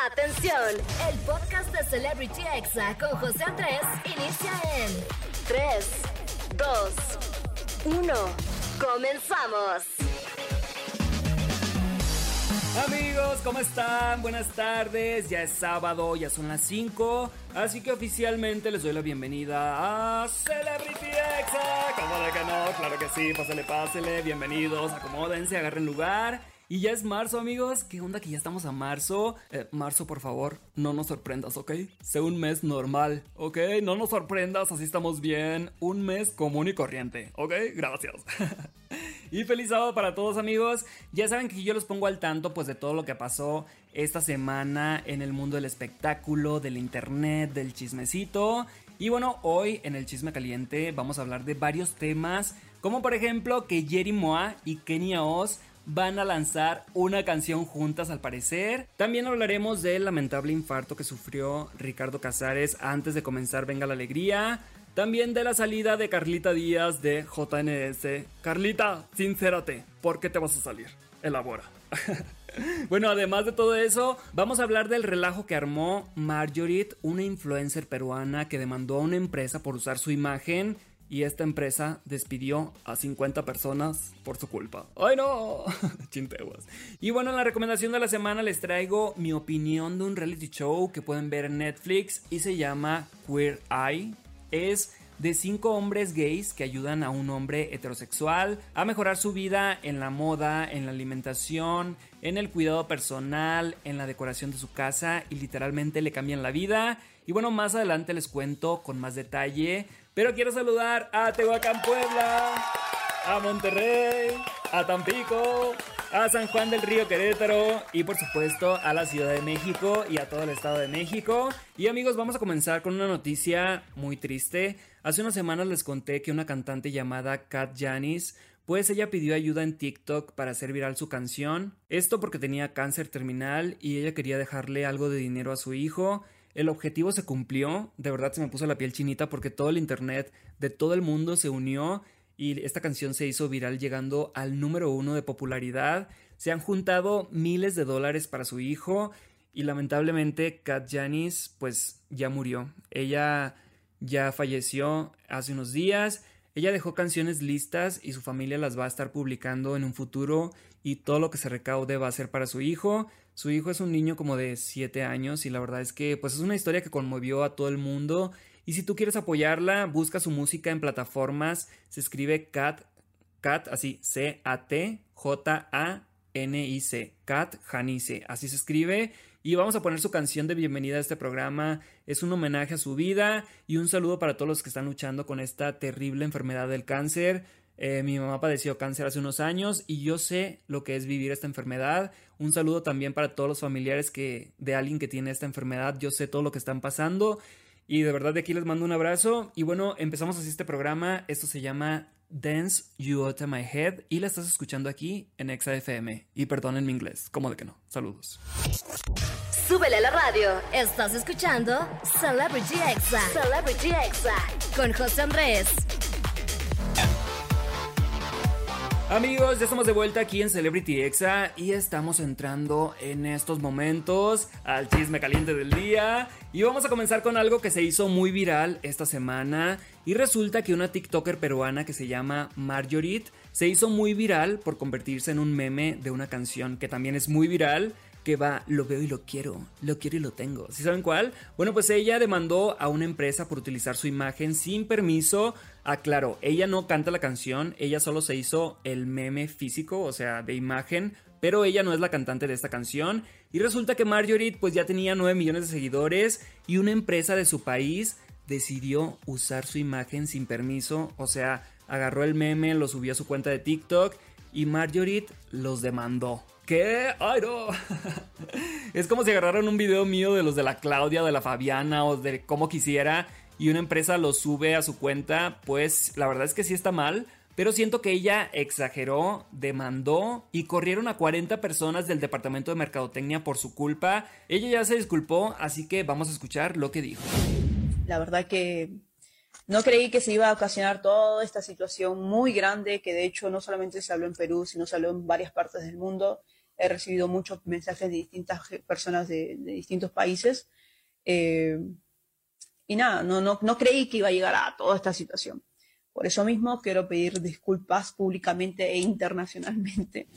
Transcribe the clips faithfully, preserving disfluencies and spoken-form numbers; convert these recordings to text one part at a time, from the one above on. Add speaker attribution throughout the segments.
Speaker 1: Atención, el podcast de Celebrity Exa con José Andrés inicia en tres, dos, uno. ¡Comenzamos!
Speaker 2: Amigos, ¿cómo están? Buenas tardes, ya es sábado, ya son las cinco, así que oficialmente les doy la bienvenida a Celebrity Exa. ¿Cómo de que no? Claro que sí, pásale, pásale, bienvenidos, acomódense, agarren lugar. Y ya es marzo, amigos. ¿Qué onda que ya estamos a marzo? Eh, marzo, por favor, no nos sorprendas, ¿ok? Sé un mes normal, ¿ok? No nos sorprendas, así estamos bien. Un mes común y corriente, ¿ok? Gracias. Y feliz sábado para todos, amigos. Ya saben que yo los pongo al tanto pues de todo lo que pasó esta semana en el mundo del espectáculo, del internet, del chismecito. Y bueno, hoy en el Chisme Caliente vamos a hablar de varios temas, como por ejemplo que Yeri Moa y Kenia Oz van a lanzar una canción juntas al parecer. También hablaremos del lamentable infarto que sufrió Ricardo Casares antes de comenzar Venga la Alegría. También de la salida de Carlita Díaz de J N S. Carlita, sincérate, ¿por qué te vas a salir? Elabora. Bueno, además de todo eso, vamos a hablar del relajo que armó Marjorie, una influencer peruana que demandó a una empresa por usar su imagen. Y esta empresa despidió a cincuenta personas por su culpa. ¡Ay, no! Chinteguas. Y bueno, en la recomendación de la semana les traigo mi opinión de un reality show que pueden ver en Netflix y se llama Queer Eye. Es de cinco hombres gays que ayudan a un hombre heterosexual a mejorar su vida en la moda, en la alimentación, en el cuidado personal, en la decoración de su casa y literalmente le cambian la vida. Y bueno, más adelante les cuento con más detalle, pero quiero saludar a Tehuacán, Puebla, a Monterrey, a Tampico, a San Juan del Río, Querétaro y por supuesto a la Ciudad de México y a todo el Estado de México. Y amigos, vamos a comenzar con una noticia muy triste. Hace unas semanas les conté que una cantante llamada Kat Janis, pues ella pidió ayuda en TikTok para hacer viral su canción. Esto porque tenía cáncer terminal y ella quería dejarle algo de dinero a su hijo. El objetivo se cumplió, de verdad se me puso la piel chinita porque todo el internet de todo el mundo se unió y esta canción se hizo viral llegando al número uno de popularidad. Se han juntado miles de dólares para su hijo y lamentablemente Kat Janis pues ya murió. Ella ya falleció hace unos días. Ella dejó canciones listas y su familia las va a estar publicando en un futuro y todo lo que se recaude va a ser para su hijo. Su hijo es un niño como de siete años y la verdad es que pues es una historia que conmovió a todo el mundo. Y si tú quieres apoyarla, busca su música en plataformas. Se escribe Kat, Kat así, C A T J A N I C, Kat Janice, así se escribe. Y vamos a poner su canción de bienvenida a este programa. Es un homenaje a su vida y un saludo para todos los que están luchando con esta terrible enfermedad del cáncer. Eh, mi mamá padeció cáncer hace unos años y yo sé lo que es vivir esta enfermedad. Un saludo también para todos los familiares que, de alguien que tiene esta enfermedad. Yo sé todo lo que están pasando y de verdad de aquí les mando un abrazo. Y bueno, empezamos así este programa. Esto se llama Dance You Out of My Head y la estás escuchando aquí en Exa F M. Y perdonen mi inglés, ¿cómo de que no? Saludos.
Speaker 1: Súbele a la radio. Estás escuchando Celebrity Exa. Celebrity Exa con José Andrés.
Speaker 2: Amigos, ya estamos de vuelta aquí en Celebrity Exa y estamos entrando en estos momentos al chisme caliente del día. Y vamos a comenzar con algo que se hizo muy viral esta semana. Y resulta que una TikToker peruana que se llama Marjorie se hizo muy viral por convertirse en un meme de una canción que también es muy viral, que va, lo veo y lo quiero, lo quiero y lo tengo. ¿Sí saben cuál? Bueno, pues ella demandó a una empresa por utilizar su imagen sin permiso. Aclaro, ella no canta la canción, ella solo se hizo el meme físico, o sea, de imagen, pero ella no es la cantante de esta canción. Y resulta que Marjorie pues ya tenía nueve millones de seguidores y una empresa de su país decidió usar su imagen sin permiso. O sea, agarró el meme, lo subió a su cuenta de TikTok y Marjorie los demandó. ¿Qué? ¡Ay, no! Es como si agarraran un video mío de los de la Claudia, de la Fabiana o de Como Quisiera y una empresa lo sube a su cuenta. Pues la verdad es que sí está mal, pero siento que ella exageró, demandó y corrieron a cuarenta personas del departamento de mercadotecnia por su culpa. Ella ya se disculpó, así que vamos a escuchar lo que dijo.
Speaker 3: La verdad que no creí que se iba a ocasionar toda esta situación muy grande, que de hecho no solamente se habló en Perú, sino se habló en varias partes del mundo. he recibido muchos mensajes de distintas personas de, de distintos países. Eh, y nada, no, no, no creí que iba a llegar a toda esta situación. Por eso mismo quiero pedir disculpas públicamente e internacionalmente.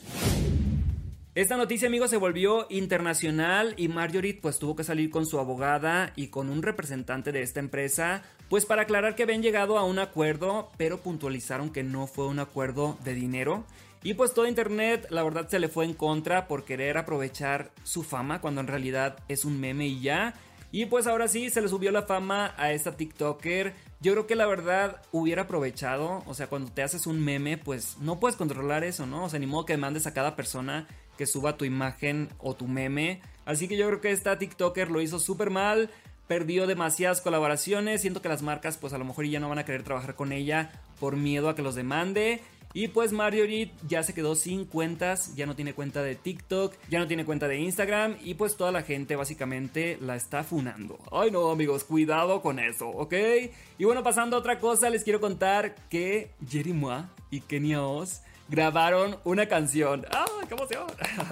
Speaker 2: Esta noticia, amigos, se volvió internacional y Marjorie pues tuvo que salir con su abogada y con un representante de esta empresa pues para aclarar que habían llegado a un acuerdo, pero puntualizaron que no fue un acuerdo de dinero. Y pues todo internet la verdad se le fue en contra por querer aprovechar su fama cuando en realidad es un meme y ya. Y pues ahora sí se le subió la fama a esta TikToker. Yo creo que la verdad hubiera aprovechado, o sea, cuando te haces un meme pues no puedes controlar eso, ¿no? O sea, ni modo que mandes a cada persona que suba tu imagen o tu meme. Así que yo creo que esta TikToker lo hizo súper mal. Perdió demasiadas colaboraciones. Siento que las marcas pues a lo mejor ya no van a querer trabajar con ella por miedo a que los demande. Y pues Marjorie ya se quedó sin cuentas, ya no tiene cuenta de TikTok, ya no tiene cuenta de Instagram y pues toda la gente básicamente la está funando. Ay no amigos, cuidado con eso, ¿ok? Y bueno, pasando a otra cosa, les quiero contar que Yeri Mua y Kenia Oz grabaron una canción. ¡Ah, qué emoción!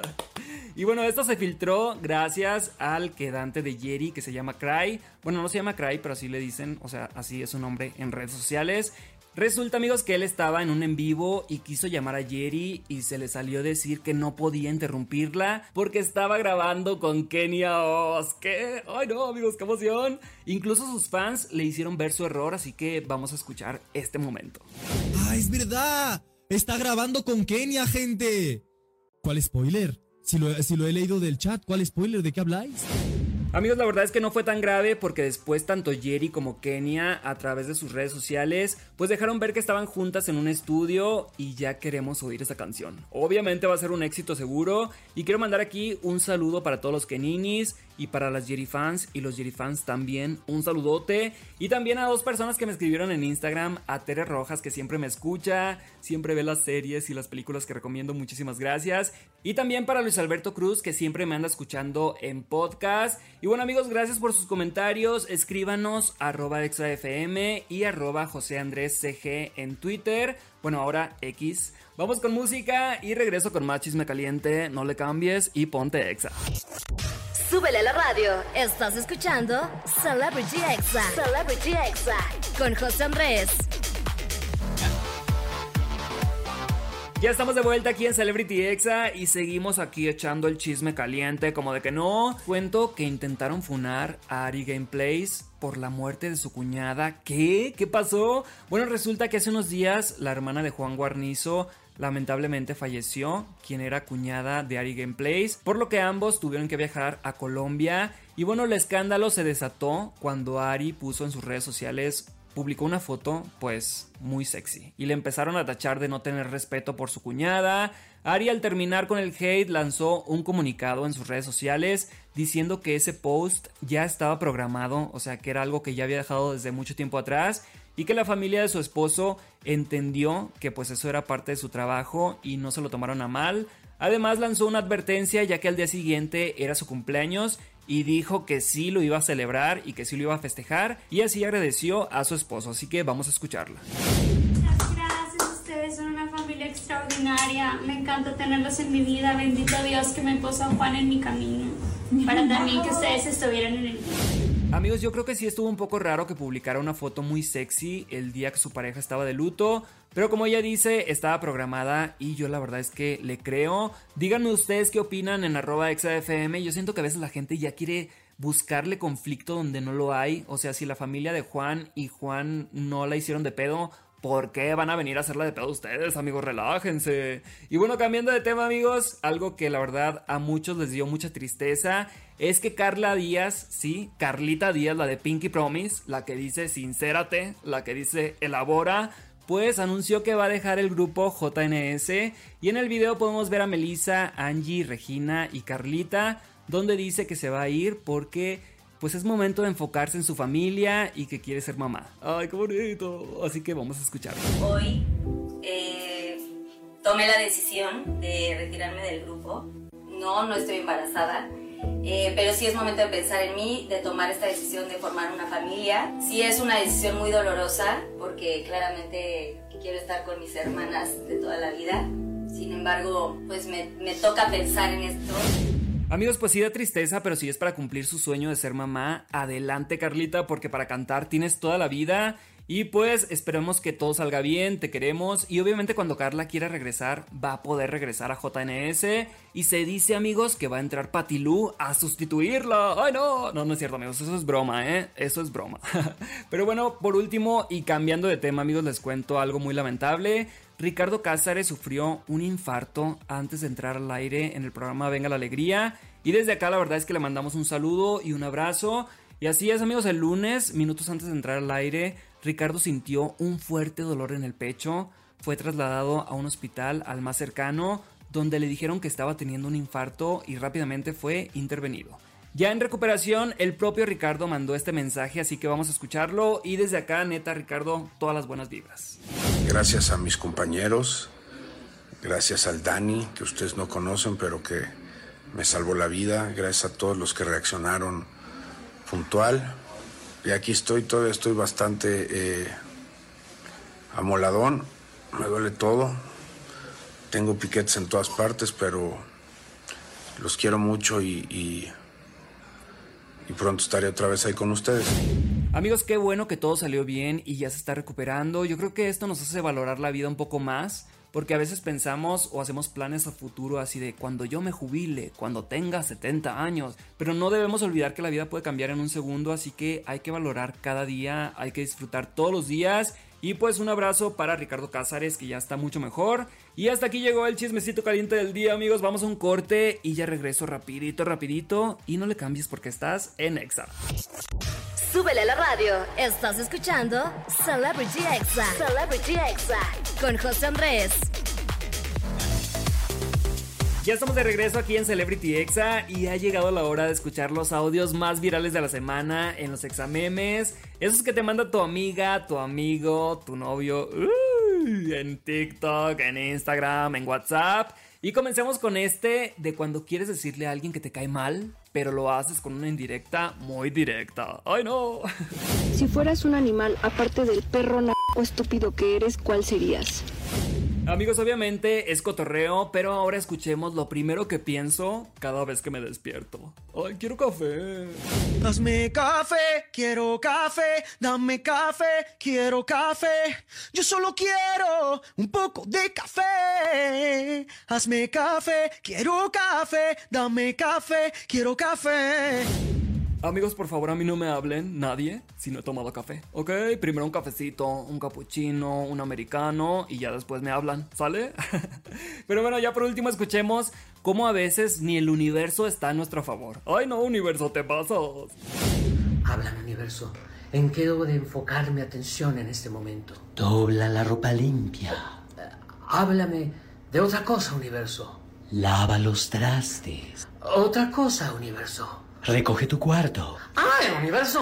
Speaker 2: Y bueno, esto se filtró gracias al quedante de Yeri que se llama Cry. Bueno, no se llama Cry, pero así le dicen, o sea, así es su nombre en redes sociales. Resulta, amigos, que él estaba en un en vivo y quiso llamar a Yeri y se le salió decir que no podía interrumpirla porque estaba grabando con Kenia Oz. ¿Qué? ¡Ay no, amigos, qué emoción! Incluso sus fans le hicieron ver su error, así que vamos a escuchar este momento.
Speaker 4: ¡Ah, es verdad! ¡Está grabando con Kenia, gente! ¿Cuál spoiler? Si lo, si lo he leído del chat, ¿cuál spoiler? ¿De qué habláis?
Speaker 2: Amigos, la verdad es que no fue tan grave porque después tanto Yeri como Kenia a través de sus redes sociales pues dejaron ver que estaban juntas en un estudio y ya queremos oír esa canción. Obviamente va a ser un éxito seguro y quiero mandar aquí un saludo para todos los Keninis y para las Yeri fans y los Yeri fans también un saludote y también a dos personas que me escribieron en Instagram, a Tere Rojas que siempre me escucha, siempre ve las series y las películas que recomiendo, muchísimas gracias, y también para Luis Alberto Cruz que siempre me anda escuchando en podcast. Y bueno amigos, gracias por sus comentarios, escríbanos arroba exafm y arroba José Andrés C G en Twitter, bueno ahora X. Vamos con música y regreso con más chisme caliente, no le cambies y ponte Exa.
Speaker 1: Súbele a la radio, estás escuchando Celebrity Exa, Celebrity Exa con José Andrés.
Speaker 2: Ya estamos de vuelta aquí en Celebrity Exa y seguimos aquí echando el chisme caliente, como de que no. Cuento que intentaron funar a Ari Gameplays por la muerte de su cuñada. ¿Qué? ¿Qué pasó? Bueno, resulta que hace unos días la hermana de Juan Guarnizo lamentablemente falleció, quien era cuñada de Ari Gameplays, por lo que ambos tuvieron que viajar a Colombia. Y bueno, el escándalo se desató cuando Ari puso en sus redes sociales, publicó una foto pues muy sexy y le empezaron a tachar de no tener respeto por su cuñada. Ari, al terminar con el hate, lanzó un comunicado en sus redes sociales diciendo que ese post ya estaba programado, o sea que era algo que ya había dejado desde mucho tiempo atrás y que la familia de su esposo entendió que pues eso era parte de su trabajo y no se lo tomaron a mal. Además lanzó una advertencia ya que al día siguiente era su cumpleaños y dijo que sí lo iba a celebrar y que sí lo iba a festejar, y así agradeció a su esposo, así que vamos a escucharla.
Speaker 5: Muchas gracias, ustedes son una familia extraordinaria, me encanta tenerlos en mi vida, bendito Dios que me puso a Juan en mi camino, para también que ustedes estuvieran en el mío.
Speaker 2: Amigos, yo creo que sí estuvo un poco raro que publicara una foto muy sexy el día que su pareja estaba de luto, pero como ella dice, estaba programada y yo la verdad es que le creo. Díganme ustedes qué opinan en arroba exafm. Yo siento que a veces la gente ya quiere buscarle conflicto donde no lo hay. O sea, si la familia de Juan y Juan no la hicieron de pedo, ¿por qué van a venir a hacerla de pedo ustedes, amigos? Relájense. Y bueno, cambiando de tema, amigos, algo que la verdad a muchos les dio mucha tristeza es que Carla Díaz, sí, Carlita Díaz, la de Pinky Promise, la que dice sincérate, la que dice elabora, pues anunció que va a dejar el grupo J N S. Y en el video podemos ver a Melissa, Angie, Regina y Carlita, donde dice que se va a ir porque pues es momento de enfocarse en su familia y que quiere ser mamá. ¡Ay, qué bonito! Así que vamos a escucharlo.
Speaker 6: Hoy eh, tomé la decisión de retirarme del grupo. No, no estoy embarazada, eh, pero sí es momento de pensar en mí, de tomar esta decisión de formar una familia. Sí es una decisión muy dolorosa porque claramente quiero estar con mis hermanas de toda la vida. Sí, Sin embargo, pues me, me toca pensar en esto.
Speaker 2: Amigos, pues sí da tristeza, pero si es para cumplir su sueño de ser mamá, adelante Carlita, porque para cantar tienes toda la vida. Y pues esperemos que todo salga bien, te queremos. Y obviamente cuando Carla quiera regresar, va a poder regresar a J N S. Y se dice, amigos, que va a entrar Patty Lu a sustituirla. ¡Ay, no! No, no es cierto, amigos, eso es broma, ¿eh? Eso es broma. Pero bueno, por último, y cambiando de tema, amigos, les cuento algo muy lamentable. Ricardo Cázares sufrió un infarto antes de entrar al aire en el programa Venga la Alegría. Y desde acá la verdad es que le mandamos un saludo y un abrazo. Y así es, amigos, el lunes, minutos antes de entrar al aire, Ricardo sintió un fuerte dolor en el pecho. Fue trasladado a un hospital al más cercano, donde le dijeron que estaba teniendo un infarto y rápidamente fue intervenido. Ya en recuperación, el propio Ricardo mandó este mensaje, así que vamos a escucharlo. Y desde acá, neta, Ricardo, todas las buenas vibras.
Speaker 7: Gracias a mis compañeros, gracias al Dani, que ustedes no conocen, pero que me salvó la vida. Gracias a todos los que reaccionaron puntual. Y aquí estoy, todavía estoy bastante eh, amoladón, me duele todo. Tengo piquetes en todas partes, pero los quiero mucho y... y Y pronto estaré otra vez ahí con ustedes.
Speaker 2: Amigos, qué bueno que todo salió bien y ya se está recuperando. Yo creo que esto nos hace valorar la vida un poco más, porque a veces pensamos o hacemos planes a futuro así de cuando yo me jubile, cuando tenga setenta años. Pero no debemos olvidar que la vida puede cambiar en un segundo, así que hay que valorar cada día, hay que disfrutar todos los días. Y pues un abrazo para Ricardo Cázares, que ya está mucho mejor. Y hasta aquí llegó el chismecito caliente del día, amigos. Vamos a un corte y ya regreso rapidito, rapidito. Y no le cambies porque estás en Exa.
Speaker 1: Súbele a la radio. Estás escuchando Celebrity Exa. Celebrity Exa con José Andrés.
Speaker 2: Ya estamos de regreso aquí en Celebrity Exa y ha llegado la hora de escuchar los audios más virales de la semana en los Examemes. Esos que te manda tu amiga, tu amigo, tu novio, uh, en TikTok, en Instagram, en WhatsApp. Y comencemos con este de cuando quieres decirle a alguien que te cae mal, pero lo haces con una indirecta muy directa. ¡Ay, no!
Speaker 8: Si fueras un animal, aparte del perro n*** estúpido que eres, ¿cuál serías?
Speaker 2: Amigos, obviamente es cotorreo, pero ahora escuchemos lo primero que pienso cada vez que me despierto. ¡Ay, quiero café!
Speaker 9: Hazme café, quiero café, dame café, quiero café. Yo solo quiero un poco de café. Hazme café, quiero café, dame café, quiero café.
Speaker 2: Amigos, por favor, a mí no me hablen, nadie, si no he tomado café. Ok, primero un cafecito, un cappuccino, un americano y ya después me hablan, ¿sale? Pero bueno, ya por último escuchemos cómo a veces ni el universo está a nuestro favor. Ay no, universo, te pasas.
Speaker 10: Háblame, universo. ¿En qué debo de enfocar mi atención en este momento? Dobla la ropa limpia. Uh, háblame de otra cosa, universo. Lava los trastes. Otra cosa, universo. Recoge tu cuarto. ¡Ay, universo!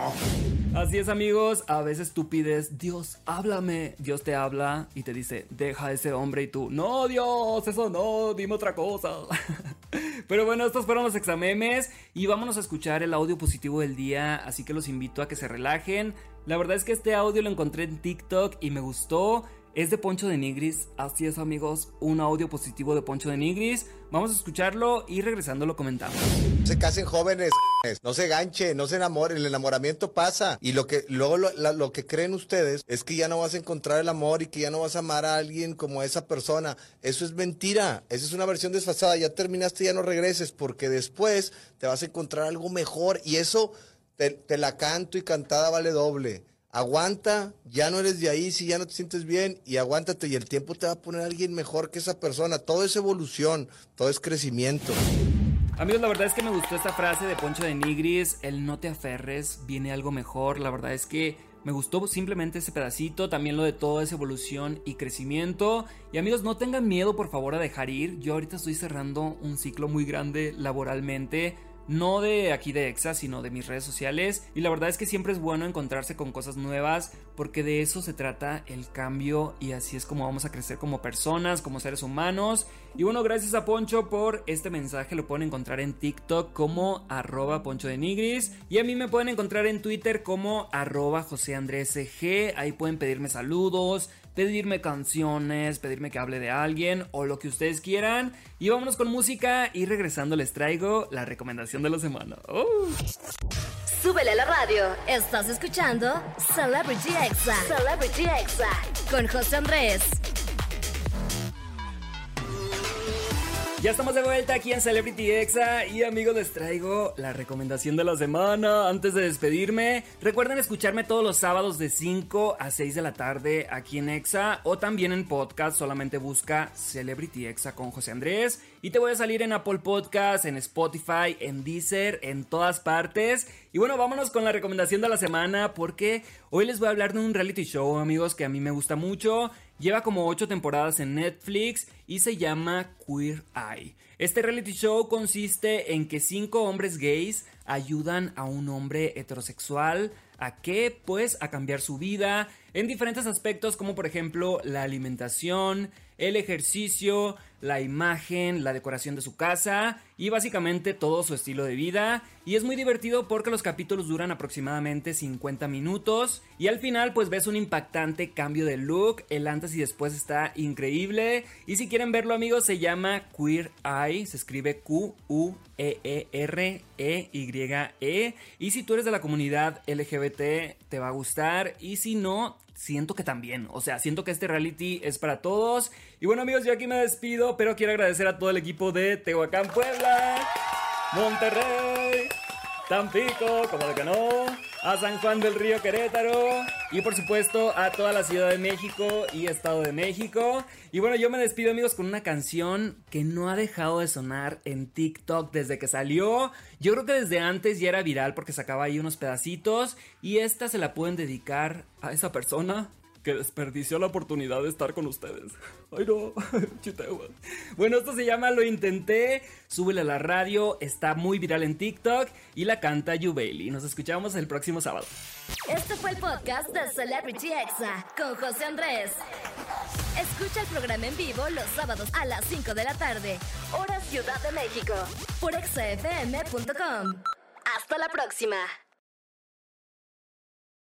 Speaker 2: Así es, amigos, a veces tú pides, Dios, háblame. Dios te habla y te dice, deja a ese hombre, y tú, no, Dios, eso no, dime otra cosa. Pero bueno, estos fueron los Examemes y vámonos a escuchar el audio positivo del día, así que los invito a que se relajen. La verdad es que este audio lo encontré en TikTok y me gustó. Es de Poncho de Nigris, así es, amigos, un audio positivo de Poncho de Nigris. Vamos a escucharlo y regresando lo comentamos.
Speaker 11: Se casen jóvenes, no se ganchen, no se enamoren, el enamoramiento pasa. Y lo que luego lo, la, lo que creen ustedes es que ya no vas a encontrar el amor y que ya no vas a amar a alguien como a esa persona. Eso es mentira, esa es una versión desfasada. Ya terminaste, ya no regreses, porque después te vas a encontrar algo mejor y eso te, te la canto y cantada vale doble. Aguanta, ya no eres de ahí si ya no te sientes bien y aguántate y el tiempo te va a poner a alguien mejor que esa persona. Todo es evolución, todo es crecimiento.
Speaker 2: Amigos, la verdad es que me gustó esta frase de Poncho de Nigris, el no te aferres, viene algo mejor. La verdad es que me gustó simplemente ese pedacito, también lo de todo es evolución y crecimiento. Y amigos, no tengan miedo por favor a dejar ir. Yo ahorita estoy cerrando un ciclo muy grande laboralmente. No de aquí de Exa, sino de mis redes sociales. Y la verdad es que siempre es bueno encontrarse con cosas nuevas, porque de eso se trata el cambio. Y así es como vamos a crecer como personas, como seres humanos. Y bueno, gracias a Poncho por este mensaje. Lo pueden encontrar en TikTok como arroba Poncho de Nigris. Y a mí me pueden encontrar en Twitter como arroba José Andrés G. Ahí pueden pedirme saludos, pedirme canciones, pedirme que hable de alguien o lo que ustedes quieran. Y vámonos con música y regresando les traigo la recomendación de la semana. Oh.
Speaker 1: Súbele a la radio. Estás escuchando Celebrity Exa. Celebrity Exa con José Andrés.
Speaker 2: Ya estamos de vuelta aquí en Celebrity Exa y amigos les traigo la recomendación de la semana. Antes de despedirme, recuerden escucharme todos los sábados de cinco a seis de la tarde aquí en Exa o también en podcast, solamente busca Celebrity Exa con José Andrés y te voy a salir en Apple Podcast, en Spotify, en Deezer, en todas partes. Y bueno, vámonos con la recomendación de la semana porque hoy les voy a hablar de un reality show, amigos, que a mí me gusta mucho. Lleva como ocho temporadas en Netflix y se llama Queer Eye. Este reality show consiste en que cinco hombres gays ayudan a un hombre heterosexual a que, pues, a cambiar su vida en diferentes aspectos como por ejemplo la alimentación, el ejercicio, la imagen, la decoración de su casa y básicamente todo su estilo de vida. Y es muy divertido porque los capítulos duran aproximadamente cincuenta minutos y al final pues ves un impactante cambio de look, el antes y después está increíble. Y si quieren verlo, amigos, se llama Queer Eye, se escribe Q U E E R E Y E, y si tú eres de la comunidad L G B T te va a gustar y si no, siento que también, o sea, siento que este reality es para todos. Y bueno, amigos, yo aquí me despido, pero quiero agradecer a todo el equipo de Tehuacán, Puebla, Monterrey, Tampico, como de que no, a San Juan del Río, Querétaro y por supuesto a toda la Ciudad de México y Estado de México. Y bueno, yo me despido, amigos, con una canción que no ha dejado de sonar en TikTok desde que salió. Yo creo que desde antes ya era viral porque sacaba ahí unos pedacitos y esta se la pueden dedicar a esa persona que desperdició la oportunidad de estar con ustedes. Ay no, chiteguas. Bueno, esto se llama Lo Intenté. Súbele a la radio, está muy viral en TikTok y la canta Yubeili. Nos escuchamos el próximo sábado.
Speaker 1: Este fue el podcast de Celebrity Exa con José Andrés. Escucha el programa en vivo los sábados a las cinco de la tarde, hora Ciudad de México, por exa f m punto com. Hasta la próxima.